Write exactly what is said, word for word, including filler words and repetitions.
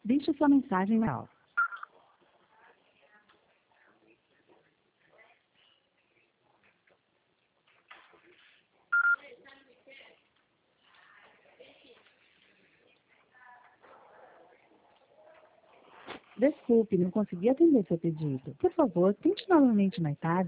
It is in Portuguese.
Deixe sua mensagem na Desculpe, não consegui atender seu pedido. Por favor, tente novamente mais tarde.